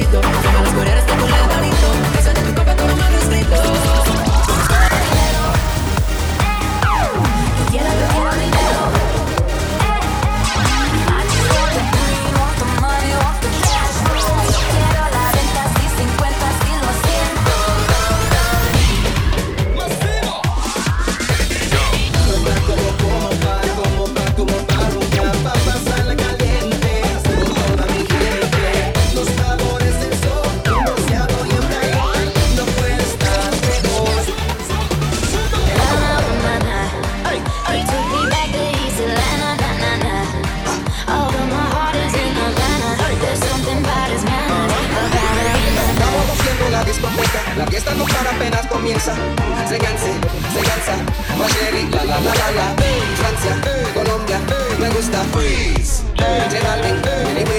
bonito. Deja las coreanas que tú le bonito. Que suelte tu copa como manuscrito. Quiero dinero. I just want the green, want the money, want the cash. Quiero la renta, sí, 50, sí, lo siento. Como pa' rumbear, pa' pasarla caliente. Con toda mi gente. Los sabores del sol, demasiado y embriagar. No puede estar mejor. You took me back to East Atlanta, na, na, na. Oh, but my heart is in Havana. There's something about his manner, Estamos haciendo la discoteca. La fiesta no para, apenas comienza. Se cansa. Macheri, la. Francia, Colombia, me gusta. Freeze. J Balvin,